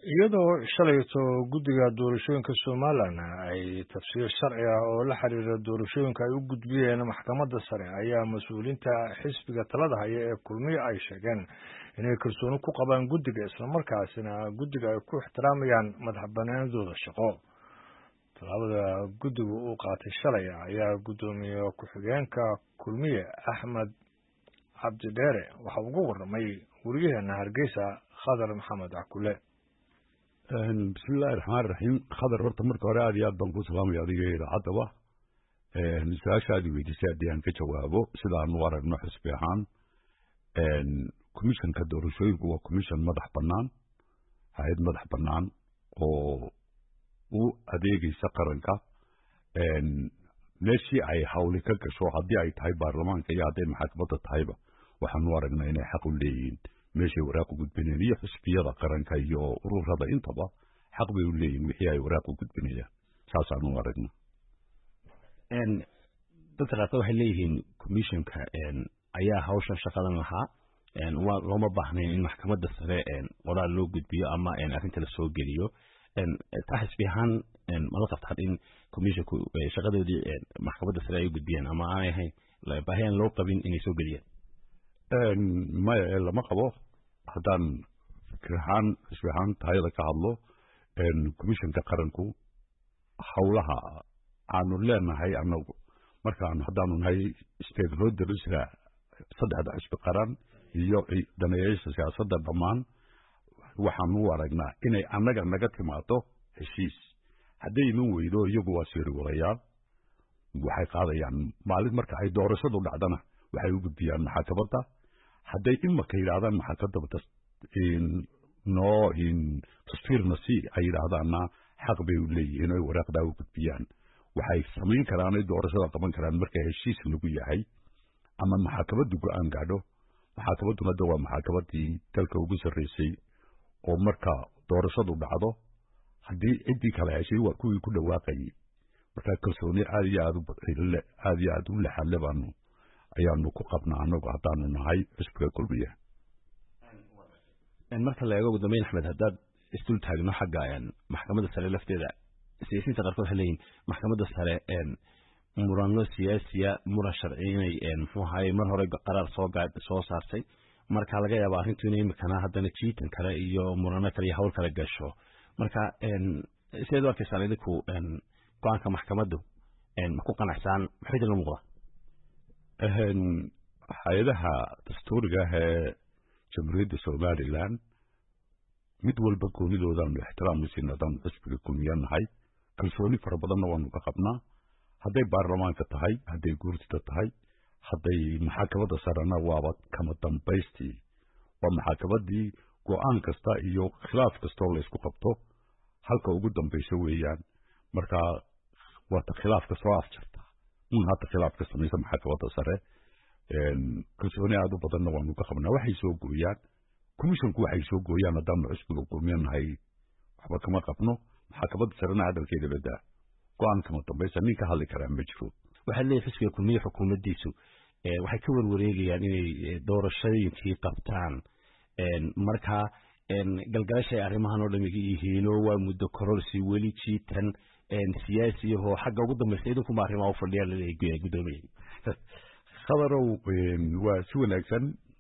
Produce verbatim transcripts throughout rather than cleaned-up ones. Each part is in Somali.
iyadoo shalayto guddiga doorashooyinka somalilan ay tafsiir sharci ah oo la xiriira doorashooyinka ay u gudbiyeen maxkamadda sare ayaa mas-uuliyiinta xisbiga talada haya ee kulmiye ay sheegeen inay kalsooni ku qabaan guddiga islamarkaasina guddiga ay ku ixtiraamayaan madaxbanaanidooda shaqo. tallaabada guddigu uu qaatay shalay ayaa guddoomiye ku-xigeenka kulmiye axmed cabdidheere waxa uga warramay wariyaheena hargeysa khadar maxamed cakule. bismillahi raxmaani raxiim. khadar, horta marka hore aad iyo aad baan ku salaamaya adiga idaacadaba. su-aashaadii weydiisay haddii aan ka jawaabo sidaanu aragno xisbi ahaan commissionka doorashooyinku waa commission madax bannaan, hay-ad madax bannaan oo u adeegaysa qaranka. meeshii ay hawli ka gasho haddii ay tahay baarlamaanka iyo hadday maxkamadda tahayba waxaanu aragnaa inay xaq u leeyihiin meeshay waraaq u gudbinayaan, iyo xisbiyada qaranka iyo ururada intaba xaq bay u leeyihin wixii ay waraaq u gudbinayaan. saasaanu aragna. dadka qaarkood waxay leeyihiin commissionka ayaa hawshan shaqadan lahaa, waa looma baahnayn in maxkamadda sare qoraal loo gudbiyo ama arrinta la soo geliyo. taa xisbi ahaan mala qabtaan in commissionku shaqadoodii maxkamadda sare ay u gudbiyaan ama aanay ahayn baahi aan loo qabin inay soo geliyaan? maya, lama qabo. haddaan fikir ahaan xisbi ahaan tahayada ka hadlo, commissionka qaranku hawlaha aanu leenahay anagu markaan haddaanu nahay stakeholderska saddexda xisbi qaran iyo daneeyayaasha siyaasadda dhammaan waxaanu u aragnaa inay annaga naga timaado heshiis. hadday iman weydo iyagu waa siiri wadayaal, waxay qaadayaan maalin marka ay doorashadu dhacdana waxay u gudbiyaan maxkamadda. hadday imaka yidhaahdaan maxkamadda noo tasfiirna si ay yidhaahdaanna xaq bay u leeyihiin oy waraaqdaa u gudbiyaan. waxay samayn karaan ay doorashada qaban karaan marka heshiis lagu yahay ama maxkamaddu go-aan gaadho. maxkamadduna de waa maxkamaddii dalka ugu sarreysay oo marka doorashadu dhacdo haddii ciddii kale heshay waa kuwii ku dhawaaqayay. markaa kalsooni aad iyo aad aad iyo aad u laxaadle baanu ayaanu ku qabnaa anagu haddaanu nahay xisbiga kulmiya. marka la eego guddoomiye axmed, haddaad isdul taagno xagga maxkamadda sare lafteeda, siyaasiyiinta qaarkood waxay leeyihin maxkamadda sare murano siyaasiya muran sharci inay muxuu ahaye mar hore qaraar soo gaa soo saartay, marka laga yaaba arrintu inay imikana haddana jiitan kale iyo murano kale iyo hawl kale gasho. marka sideed u arkaysaan idinku go-aanka maxkamaddu ma ku qanacsaan? maxay idinla muuqdaa? hay-adaha dastuuriga ah ee jamhuuriyadda somalilan mid walba goonidoodaanu ixtiraamnu siin haddaanu xisbiga kulmiya nahay. kalsooni fara badanna waanu ka qabnaa. hadday baarlamaanka tahay, hadday guurtida tahay, hadday maxkamadda sarena waaba kama dambaystii. waa maxkamaddii go-aan kasta iyo khilaaf kastoo laysku qabto halka ugu dambaysa weeyaan. marka waata khilaafka soo afjarta un hata khilaafka samaysa maxkamadda sare. kalsooni aad u badanna waanu ka qabnaa. waxay soo gooyaan commissionku waxay soo gooyaan haddaanu xisbiga kulmiya nahay waxba kama qabno. maxkamadda sarena hadalkeeda badaa go-aan kama dambaysa nin ka hadli karaa ma jiro. waxaa leeyahay xisbiga kulmiye xukuumaddiisu waxay ka warwareegayaan inay doorashooyinkii qabtaan. marka galgalashay arrimahan oo dhamiga yihiino waa muddo kororsi weli jiitan siyaasiyahoo xagga ugu dambaysa idinkuma arrimaha u fadhiyaan laleeyahay guddoomiye. khadarow, waa si wanaagsan.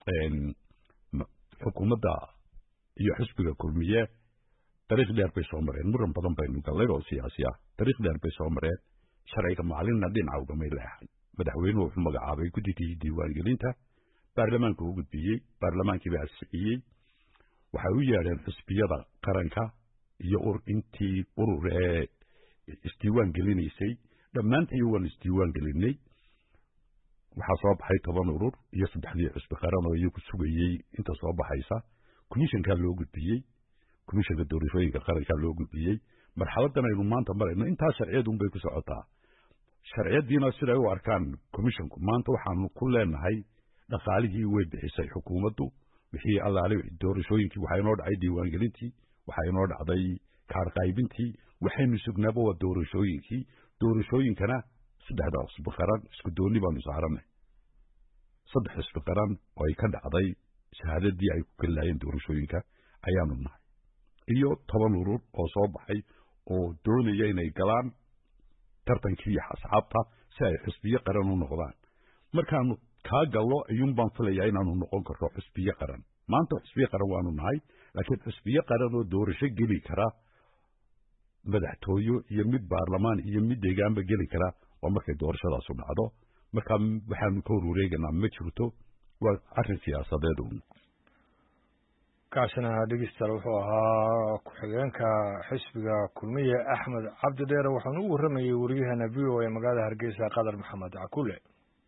xukuumadda iyo xisbiga kulmiye dariiq dheer bay soo mareen. muran badan baynu gallay oo siyaasi ah. dariiq dheer bay soo mareen. sharciga maalinna dhinaca ugamay leexan. madaxweynuhu wuxuu magacaabay guddigii diiwaangelinta, baarlamaanka u gudbiyey, baarlamaankii baa ansixiyey. waxay u yeedheen xisbiyada qaranka iyo intii urur ee isdiiwaan gelinaysay. dhammaantii waan isdiiwaan gelinay. waxaa soo baxay toban urur iyo saddexdii xisbi qaran oo iyagu sugayey inta soo baxaysa. commissionkaa loo gudbiyey, commissionka doorashooyinka qarankaa loo gudbiyey. marxaladan aynu maanta marayno intaa sharciyadun bay ku socotaa. sharciyadiina siday u arkaan commissionku maanta waxaanu ku leenahay dhaqaalihii way bixisay xukuumaddu. wixii allaale doorashooyinkii waxaa inoo dhacay diiwaangelintii, waxaa inoo dhacday kaar qaybintii. waxaynu sugnaaba waa doorashooyinkii. doorashooyinkana saddexda xisbi qaran isku dooni baanu saaranay. saddex xisbi qaran oo ay ka dhacday shahaadadii ay ku geli lahaayeen doorashooyinka ayaanu nahay. iyo toban urur oo soo baxay oo doonaya inay galaan tartankii asxaabta si ay xisbiye qaran u noqdaan markaanu kaa gallo ayuun baan filayaa inaanu noqon karno xisbiye qaran maanta xisbiye qaran waanu nahay laakiin xisbiye qaran oo doorasho geli kara madaxtooyo iyo mid baarlamaan iyo mid deegaanba geli kara waa markay doorashadaasu dhacdo markaa waxaanu ka waruureeganaa ma jirto waa arrin siyaasadeed uun kaasina dhegeystayaal wuxuu ahaa ku-xigeenka xisbiga kulmiye axmed cabdi dheere waxaanu u warramayey waryaheena v o a magaalada hargeysa qadar maxamed cakule